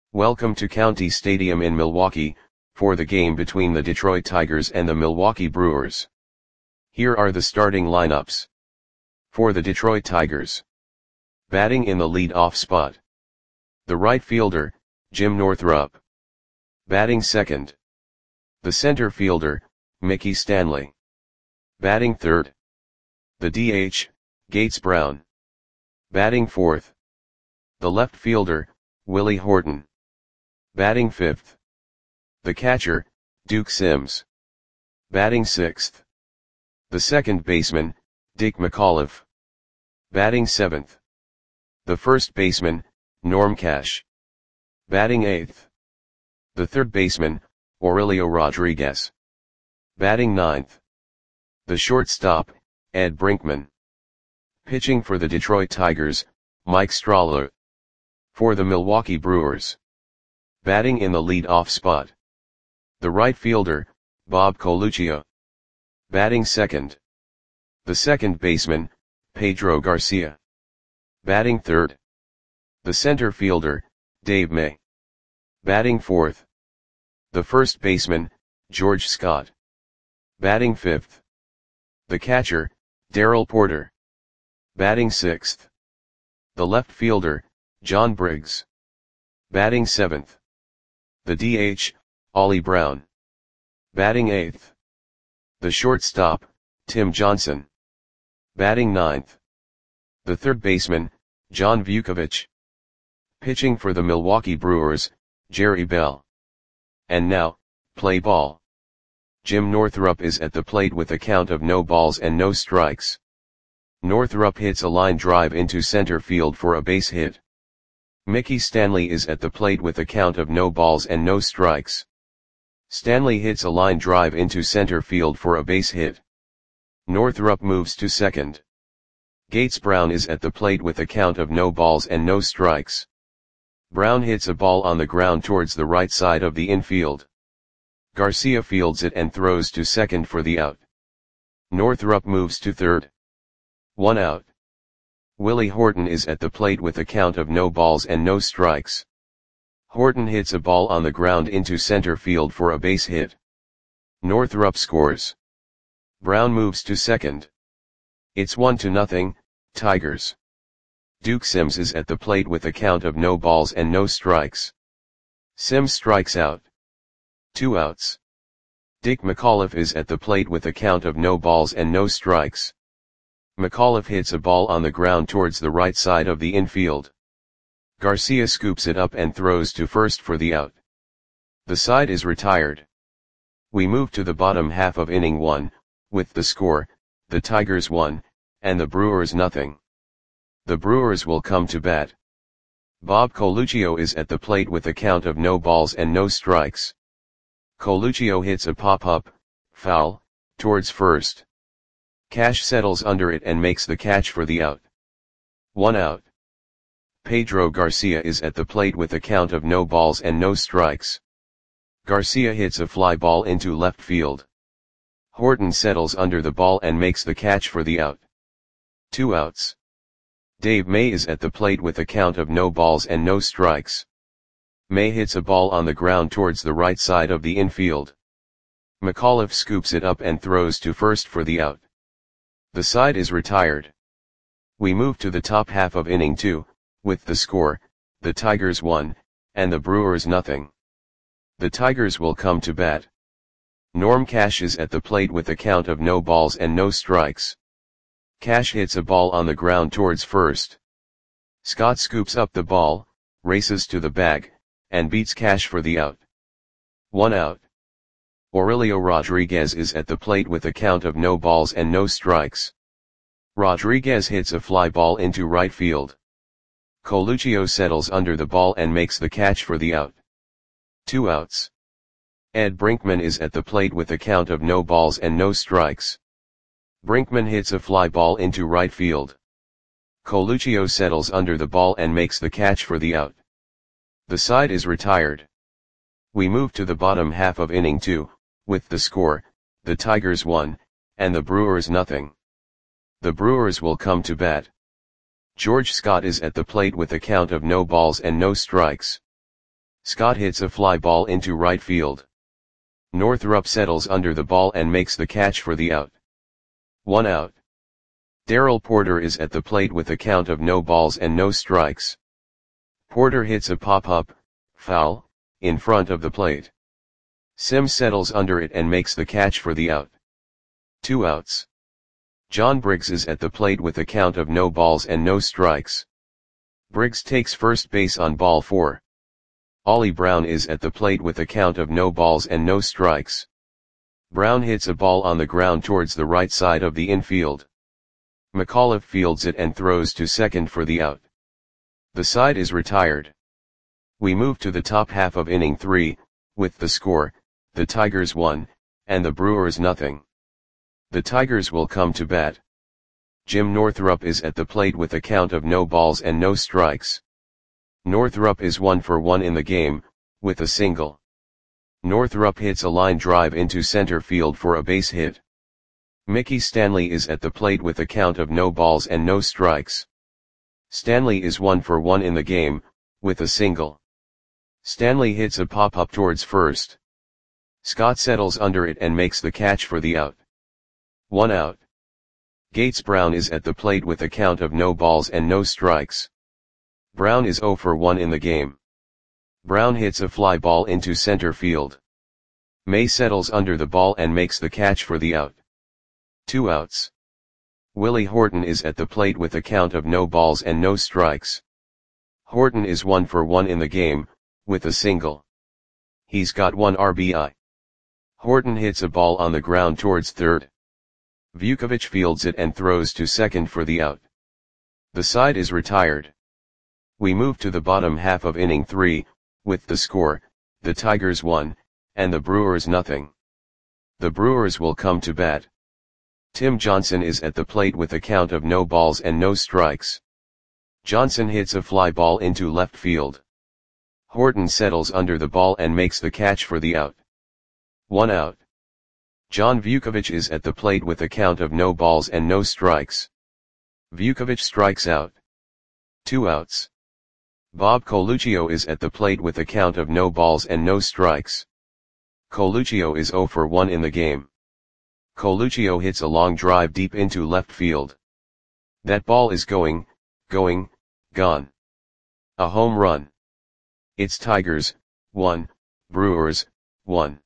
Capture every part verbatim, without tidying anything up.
Welcome to County Stadium in Milwaukee, for the game between the Detroit Tigers and the Milwaukee Brewers. Here are the starting lineups. For the Detroit Tigers. Batting in the lead-off spot. The right fielder, Jim Northrup. Batting second. The center fielder, Mickey Stanley. Batting third. The D H, Gates Brown. Batting fourth. The left fielder, Willie Horton. Batting fifth. The catcher, Duke Sims. Batting sixth. The second baseman, Dick McAuliffe. Batting seventh. The first baseman, Norm Cash. Batting eighth. The third baseman, Aurelio Rodriguez. Batting ninth. The shortstop, Ed Brinkman. Pitching for the Detroit Tigers, Mike Strahler. For the Milwaukee Brewers. Batting in the lead-off spot. The right fielder, Bob Coluccio. Batting second. The second baseman, Pedro Garcia. Batting third. The center fielder, Dave May. Batting fourth. The first baseman, George Scott. Batting fifth. The catcher, Darrell Porter. Batting sixth. The left fielder, John Briggs. Batting seventh. The D H, Ollie Brown. Batting eighth. The shortstop, Tim Johnson. Batting ninth. The third baseman, John Vukovich. Pitching for the Milwaukee Brewers, Jerry Bell. And now, play ball. Jim Northrup is at the plate with a count of no balls and no strikes. Northrup hits a line drive into center field for a base hit. Mickey Stanley is at the plate with a count of no balls and no strikes. Stanley hits a line drive into center field for a base hit. Northrup moves to second. Gates Brown is at the plate with a count of no balls and no strikes. Brown hits a ball on the ground towards the right side of the infield. Garcia fields it and throws to second for the out. Northrup moves to third. One out. Willie Horton is at the plate with a count of no balls and no strikes. Horton hits a ball on the ground into center field for a base hit. Northrup scores. Brown moves to second. It's one to nothing, Tigers. Duke Sims is at the plate with a count of no balls and no strikes. Sims strikes out. Two outs. Dick McAuliffe is at the plate with a count of no balls and no strikes. McAuliffe hits a ball on the ground towards the right side of the infield. Garcia scoops it up and throws to first for the out. The side is retired. We move to the bottom half of inning one, with the score, the Tigers one, and the Brewers nothing. The Brewers will come to bat. Bob Coluccio is at the plate with a count of no balls and no strikes. Coluccio hits a pop-up, foul, towards first. Cash settles under it and makes the catch for the out. One out. Pedro Garcia is at the plate with a count of no balls and no strikes. Garcia hits a fly ball into left field. Horton settles under the ball and makes the catch for the out. Two outs. Dave May is at the plate with a count of no balls and no strikes. May hits a ball on the ground towards the right side of the infield. McAuliffe scoops it up and throws to first for the out. The side is retired. We move to the top half of inning two, with the score, the Tigers one, and the Brewers nothing. The Tigers will come to bat. Norm Cash is at the plate with a count of no balls and no strikes. Cash hits a ball on the ground towards first. Scott scoops up the ball, races to the bag, and beats Cash for the out. One out. Aurelio Rodriguez is at the plate with a count of no balls and no strikes. Rodriguez hits a fly ball into right field. Coluccio settles under the ball and makes the catch for the out. Two outs. Ed Brinkman is at the plate with a count of no balls and no strikes. Brinkman hits a fly ball into right field. Coluccio settles under the ball and makes the catch for the out. The side is retired. We move to the bottom half of inning two, with the score, the Tigers one, and the Brewers nothing. The Brewers will come to bat. George Scott is at the plate with a count of no balls and no strikes. Scott hits a fly ball into right field. Northrup settles under the ball and makes the catch for the out. One out. Darrell Porter is at the plate with a count of no balls and no strikes. Porter hits a pop-up, foul, in front of the plate. Sims settles under it and makes the catch for the out. Two outs. John Briggs is at the plate with a count of no balls and no strikes. Briggs takes first base on ball four. Ollie Brown is at the plate with a count of no balls and no strikes. Brown hits a ball on the ground towards the right side of the infield. McAuliffe fields it and throws to second for the out. The side is retired. We move to the top half of inning three, with the score, the Tigers one, and the Brewers nothing. The Tigers will come to bat. Jim Northrup is at the plate with a count of no balls and no strikes. Northrup is one for one in the game, with a single. Northrup hits a line drive into center field for a base hit. Mickey Stanley is at the plate with a count of no balls and no strikes. Stanley is one for one in the game, with a single. Stanley hits a pop-up towards first. Scott settles under it and makes the catch for the out. One out. Gates Brown is at the plate with a count of no balls and no strikes. Brown is zero for one in the game. Brown hits a fly ball into center field. May settles under the ball and makes the catch for the out. Two outs. Willie Horton is at the plate with a count of no balls and no strikes. Horton is one for one in the game, with a single. He's got one R B I. Horton hits a ball on the ground towards third. Vukovich fields it and throws to second for the out. The side is retired. We move to the bottom half of inning three, with the score, the Tigers one, and the Brewers nothing. The Brewers will come to bat. Tim Johnson is at the plate with a count of no balls and no strikes. Johnson hits a fly ball into left field. Horton settles under the ball and makes the catch for the out. One out. John Vukovich is at the plate with a count of no balls and no strikes. Vukovich strikes out. Two outs. Bob Coluccio is at the plate with a count of no balls and no strikes. Coluccio is zero for one in the game. Coluccio hits a long drive deep into left field. That ball is going, going, gone. A home run. It's Tigers, one, Brewers, one.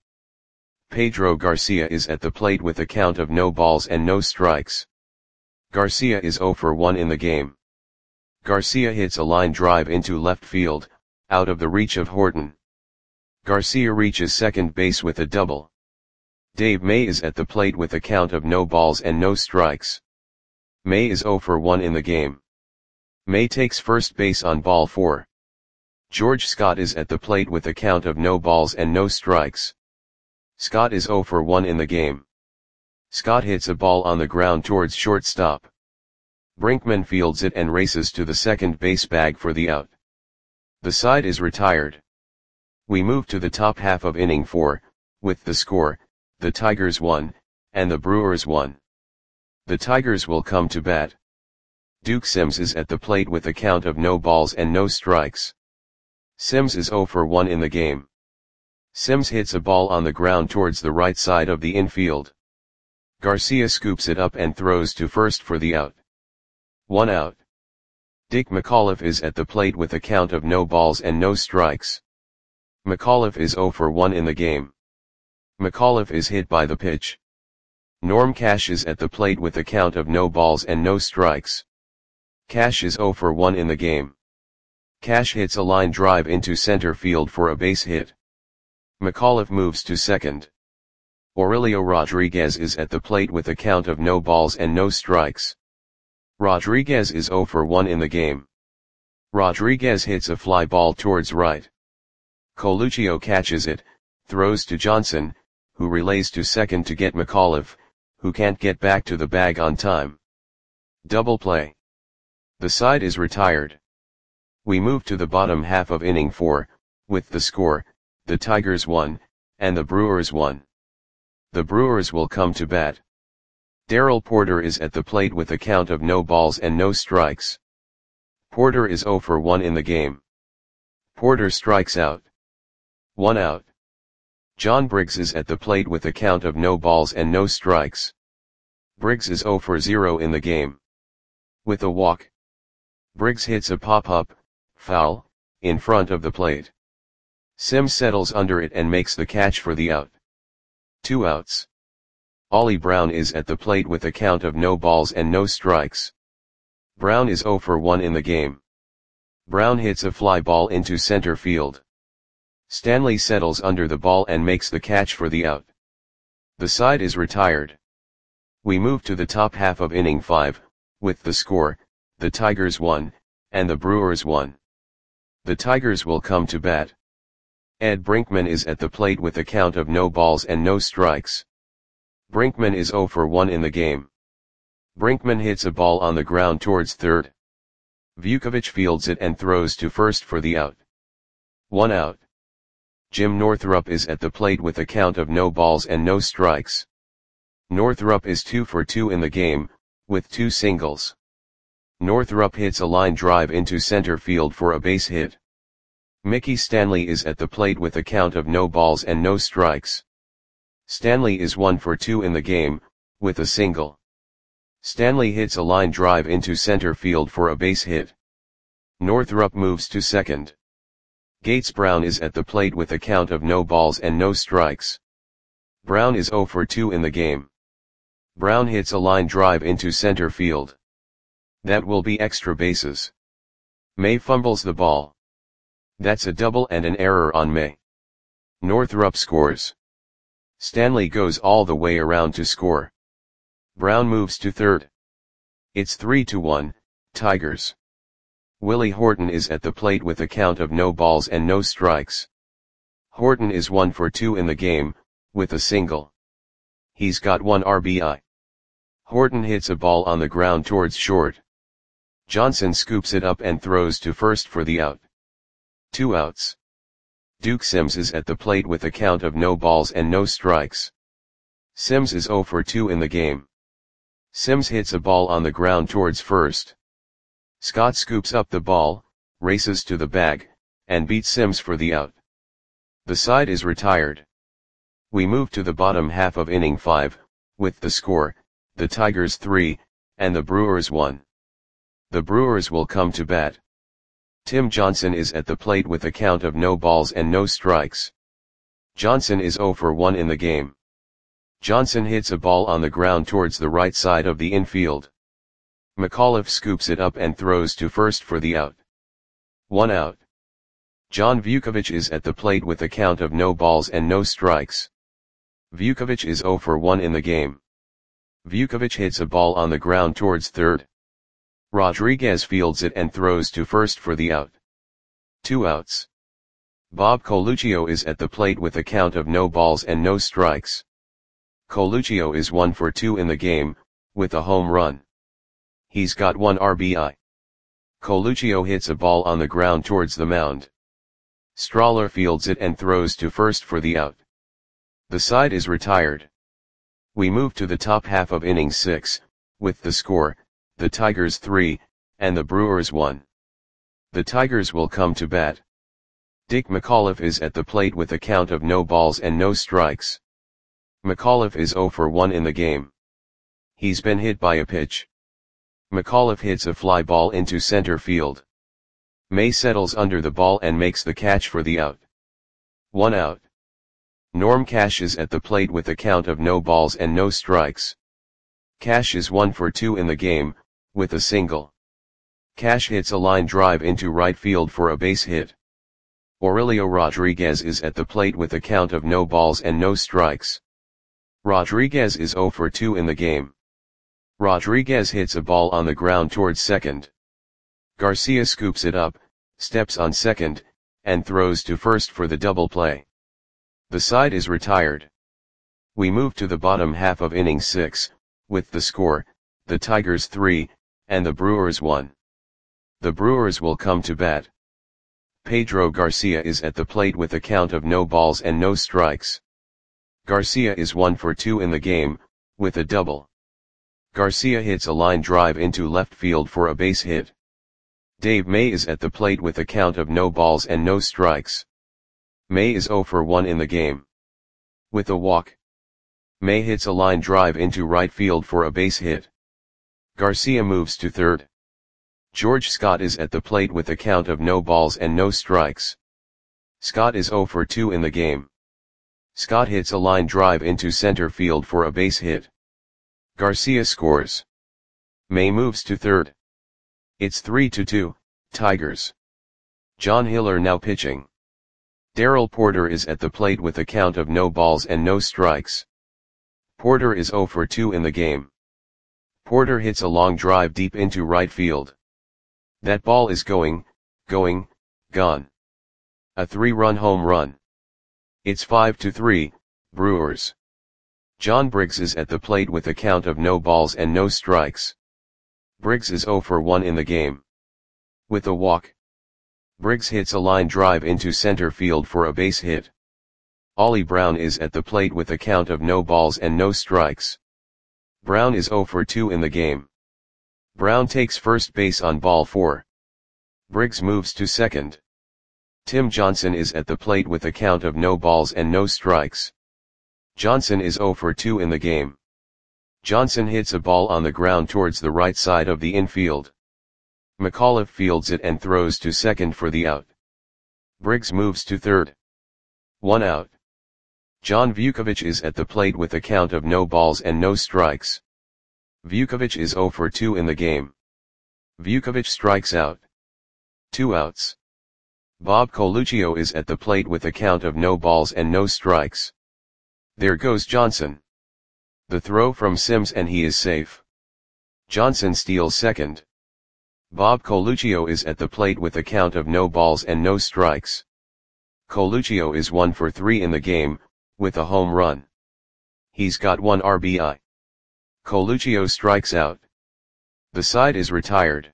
Pedro Garcia is at the plate with a count of no balls and no strikes. Garcia is zero for one in the game. Garcia hits a line drive into left field, out of the reach of Horton. Garcia reaches second base with a double. Dave May is at the plate with a count of no balls and no strikes. May is zero for one in the game. May takes first base on ball four. George Scott is at the plate with a count of no balls and no strikes. Scott is zero for one in the game. Scott hits a ball on the ground towards shortstop. Brinkman fields it and races to the second base bag for the out. The side is retired. We move to the top half of inning four, with the score, the Tigers one, and the Brewers one. The Tigers will come to bat. Duke Sims is at the plate with a count of no balls and no strikes. Sims is zero for one in the game. Sims hits a ball on the ground towards the right side of the infield. Garcia scoops it up and throws to first for the out. One out. Dick McAuliffe is at the plate with a count of no balls and no strikes. McAuliffe is zero for one in the game. McAuliffe is hit by the pitch. Norm Cash is at the plate with a count of no balls and no strikes. Cash is zero for one in the game. Cash hits a line drive into center field for a base hit. McAuliffe moves to second. Aurelio Rodriguez is at the plate with a count of no balls and no strikes. Rodriguez is zero for one in the game. Rodriguez hits a fly ball towards right. Coluccio catches it, throws to Johnson, who relays to second to get McAuliffe, who can't get back to the bag on time. Double play. The side is retired. We move to the bottom half of inning four, with the score, the Tigers one, and the Brewers one. The Brewers will come to bat. Darrell Porter is at the plate with a count of no balls and no strikes. Porter is zero for one in the game. Porter strikes out. One out. John Briggs is at the plate with a count of no balls and no strikes. Briggs is zero for zero in the game. With a walk, Briggs hits a pop-up, foul, in front of the plate. Sims settles under it and makes the catch for the out. Two outs. Ollie Brown is at the plate with a count of no balls and no strikes. Brown is zero for one in the game. Brown hits a fly ball into center field. Stanley settles under the ball and makes the catch for the out. The side is retired. We move to the top half of inning five, with the score, the Tigers won, and the Brewers won. The Tigers will come to bat. Ed Brinkman is at the plate with a count of no balls and no strikes. Brinkman is zero for one in the game. Brinkman hits a ball on the ground towards third. Vukovic fields it and throws to first for the out. One out. Jim Northrup is at the plate with a count of no balls and no strikes. Northrup is two for two in the game, with two singles. Northrup hits a line drive into center field for a base hit. Mickey Stanley is at the plate with a count of no balls and no strikes. Stanley is one for two in the game, with a single. Stanley hits a line drive into center field for a base hit. Northrup moves to second. Gates Brown is at the plate with a count of no balls and no strikes. Brown is zero for two in the game. Brown hits a line drive into center field. That will be extra bases. May fumbles the ball. That's a double and an error on May. Northrup scores. Stanley goes all the way around to score. Brown moves to third. It's three to one, Tigers. Willie Horton is at the plate with a count of no balls and no strikes. Horton is one for two in the game, with a single. He's got one R B I. Horton hits a ball on the ground towards short. Johnson scoops it up and throws to first for the out. Two outs. Duke Sims is at the plate with a count of no balls and no strikes. Sims is zero for two in the game. Sims hits a ball on the ground towards first. Scott scoops up the ball, races to the bag, and beats Sims for the out. The side is retired. We move to the bottom half of inning five, with the score, the Tigers three, and the Brewers one. The Brewers will come to bat. Tim Johnson is at the plate with a count of no balls and no strikes. Johnson is zero for one in the game. Johnson hits a ball on the ground towards the right side of the infield. McAuliffe scoops it up and throws to first for the out. One out. John Vukovic is at the plate with a count of no balls and no strikes. Vukovic is zero for one in the game. Vukovic hits a ball on the ground towards third. Rodriguez fields it and throws to first for the out. Two outs. Bob Coluccio is at the plate with a count of no balls and no strikes. Coluccio is one for two in the game, with a home run. He's got one R B I. Coluccio hits a ball on the ground towards the mound. Strawler fields it and throws to first for the out. The side is retired. We move to the top half of inning six, with the score, the Tigers three, and the Brewers one. The Tigers will come to bat. Dick McAuliffe is at the plate with a count of no balls and no strikes. McAuliffe is zero for one in the game. He's been hit by a pitch. McAuliffe hits a fly ball into center field. May settles under the ball and makes the catch for the out. One out. Norm Cash is at the plate with a count of no balls and no strikes. Cash is one for two in the game, with a single. Cash hits a line drive into right field for a base hit. Aurelio Rodriguez is at the plate with a count of no balls and no strikes. Rodriguez is zero for two in the game. Rodriguez hits a ball on the ground towards second. Garcia scoops it up, steps on second, and throws to first for the double play. The side is retired. We move to the bottom half of inning six, with the score, the Tigers three, and the Brewers one. The Brewers will come to bat. Pedro Garcia is at the plate with a count of no balls and no strikes. Garcia is one for two in the game, with a double. Garcia hits a line drive into left field for a base hit. Dave May is at the plate with a count of no balls and no strikes. May is zero for one in the game. With a walk, May hits a line drive into right field for a base hit. Garcia moves to third. George Scott is at the plate with a count of no balls and no strikes. Scott is zero for two in the game. Scott hits a line drive into center field for a base hit. Garcia scores. May moves to third. It's three to two, Tigers. John Hiller now pitching. Darrell Porter is at the plate with a count of no balls and no strikes. Porter is zero for two in the game. Porter hits a long drive deep into right field. That ball is going, going, gone. A three-run home run. It's five to three, Brewers. John Briggs is at the plate with a count of no balls and no strikes. Briggs is zero for one in the game. With a walk, Briggs hits a line drive into center field for a base hit. Ollie Brown is at the plate with a count of no balls and no strikes. Brown is zero for two in the game. Brown takes first base on ball four. Briggs moves to second. Tim Johnson is at the plate with a count of no balls and no strikes. Johnson is zero for two in the game. Johnson hits a ball on the ground towards the right side of the infield. McAuliffe fields it and throws to second for the out. Briggs moves to third. One out. John Vukovich is at the plate with a count of no balls and no strikes. Vukovich is zero for two in the game. Vukovich strikes out. Two outs. Bob Coluccio is at the plate with a count of no balls and no strikes. There goes Johnson. The throw from Sims and he is safe. Johnson steals second. Bob Coluccio is at the plate with a count of no balls and no strikes. Coluccio is one for three in the game, with a home run. He's got one R B I. Coluccio strikes out. The side is retired.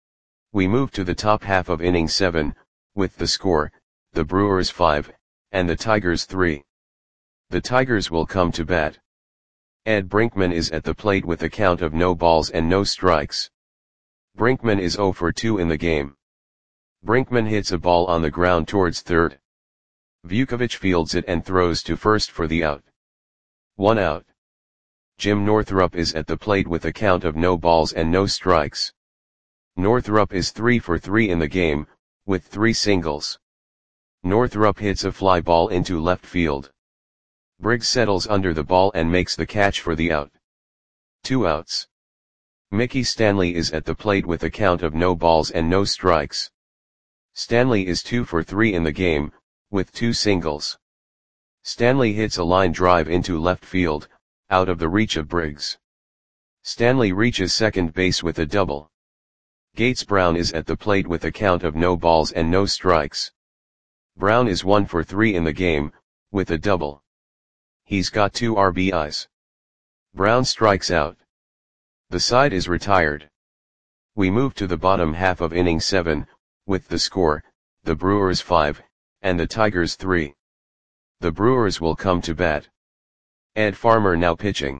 We move to the top half of inning seven, with the score, the Brewers five, and the Tigers three. The Tigers will come to bat. Ed Brinkman is at the plate with a count of no balls and no strikes. Brinkman is zero for two in the game. Brinkman hits a ball on the ground towards third. Vukovich fields it and throws to first for the out. One out. Jim Northrup is at the plate with a count of no balls and no strikes. Northrup is three for three in the game, with three singles. Northrup hits a fly ball into left field. Briggs settles under the ball and makes the catch for the out. Two outs. Mickey Stanley is at the plate with a count of no balls and no strikes. Stanley is two for three in the game, with two singles. Stanley hits a line drive into left field, out of the reach of Briggs. Stanley reaches second base with a double. Gates Brown is at the plate with a count of no balls and no strikes. Brown is one for three in the game, with a double. He's got two R B Is. Brown strikes out. The side is retired. We move to the bottom half of inning seven, with the score, the Brewers five, and the Tigers three. The Brewers will come to bat. Ed Farmer now pitching.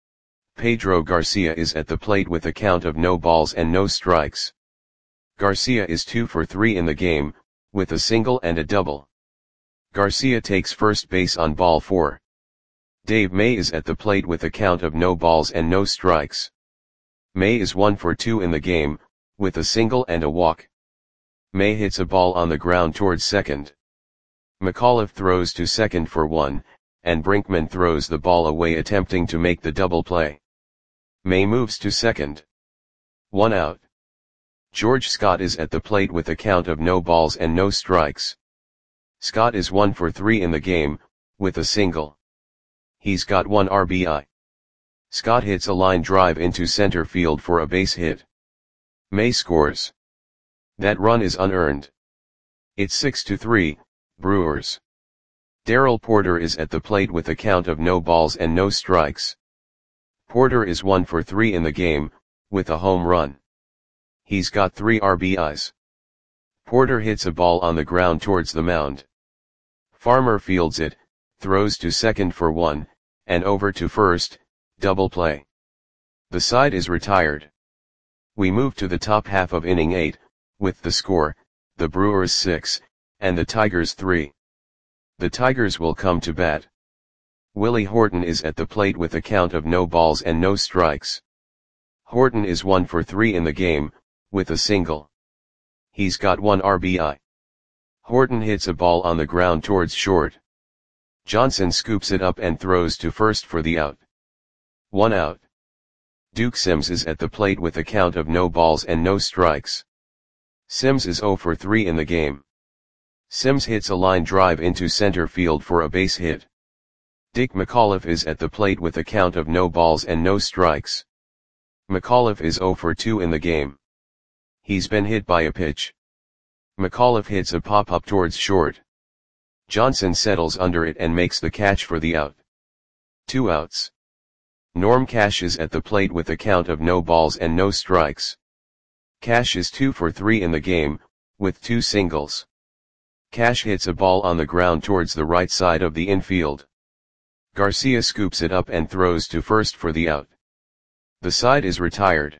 Pedro Garcia is at the plate with a count of no balls and no strikes. Garcia is two for three in the game, with a single and a double. Garcia takes first base on ball four. Dave May is at the plate with a count of no balls and no strikes. May is one for two in the game, with a single and a walk. May hits a ball on the ground towards second. McAuliffe throws to second for one, and Brinkman throws the ball away attempting to make the double play. May moves to second. One out. George Scott is at the plate with a count of no balls and no strikes. Scott is one for three in the game, with a single. He's got one R B I. Scott hits a line drive into center field for a base hit. May scores. That run is unearned. It's six to three, Brewers. Darrell Porter is at the plate with a count of no balls and no strikes. Porter is one for three in the game, with a home run. He's got three R B Is. Porter hits a ball on the ground towards the mound. Farmer fields it, throws to second for one, and over to first, double play. The side is retired. We move to the top half of inning eight, with the score, the Brewers six, and the Tigers three. The Tigers will come to bat. Willie Horton is at the plate with a count of no balls and no strikes. Horton is one for three in the game, with a single. He's got one R B I. Horton hits a ball on the ground towards short. Johnson scoops it up and throws to first for the out. One out. Duke Sims is at the plate with a count of no balls and no strikes. Sims is zero for three in the game. Sims hits a line drive into center field for a base hit. Dick McAuliffe is at the plate with a count of no balls and no strikes. McAuliffe is zero for two in the game. He's been hit by a pitch. McAuliffe hits a pop-up towards short. Johnson settles under it and makes the catch for the out. Two outs. Norm Cash is at the plate with a count of no balls and no strikes. Cash is two for three in the game, with two singles. Cash hits a ball on the ground towards the right side of the infield. Garcia scoops it up and throws to first for the out. The side is retired.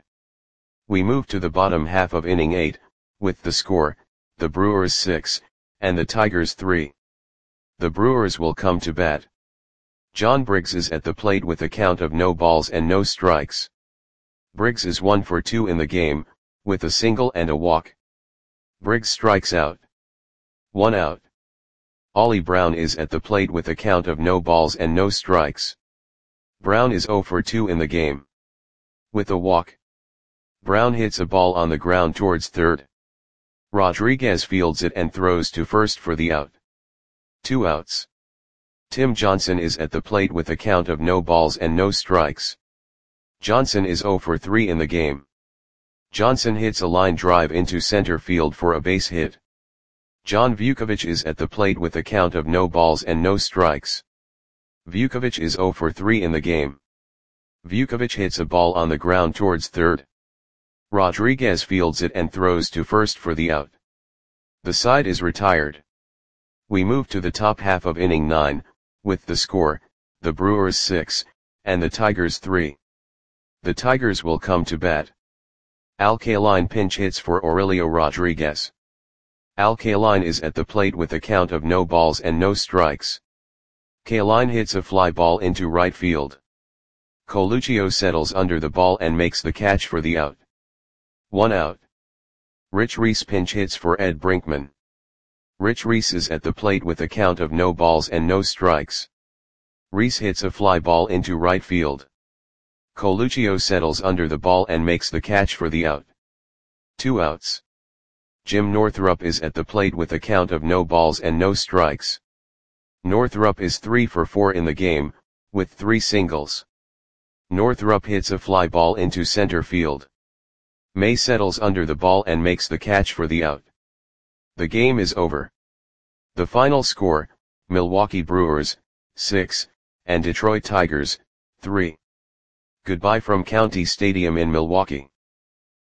We move to the bottom half of inning eight, with the score, the Brewers six, and the Tigers three. The Brewers will come to bat. John Briggs is at the plate with a count of no balls and no strikes. Briggs is one for two in the game, with a single and a walk. Briggs strikes out. One out. Ollie Brown is at the plate with a count of no balls and no strikes. Brown is zero for two in the game. With a walk. Brown hits a ball on the ground towards third. Rodriguez fields it and throws to first for the out. Two outs. Tim Johnson is at the plate with a count of no balls and no strikes. Johnson is zero for three in the game. Johnson hits a line drive into center field for a base hit. John Vukovic is at the plate with a count of no balls and no strikes. Vukovic is zero for three in the game. Vukovic hits a ball on the ground towards third. Rodriguez fields it and throws to first for the out. The side is retired. We move to the top half of inning nine, with the score, the Brewers six, and the Tigers three. The Tigers will come to bat. Al Kaline pinch hits for Aurelio Rodriguez. Al Kaline is at the plate with a count of no balls and no strikes. Kaline hits a fly ball into right field. Coluccio settles under the ball and makes the catch for the out. One out. Rich Reese pinch hits for Ed Brinkman. Rich Reese is at the plate with a count of no balls and no strikes. Reese hits a fly ball into right field. Coluccio settles under the ball and makes the catch for the out. Two outs. Jim Northrup is at the plate with a count of no balls and no strikes. Northrup is three for four in the game, with three singles. Northrup hits a fly ball into center field. May settles under the ball and makes the catch for the out. The game is over. The final score, Milwaukee Brewers, six, and Detroit Tigers, three. Goodbye from County Stadium in Milwaukee.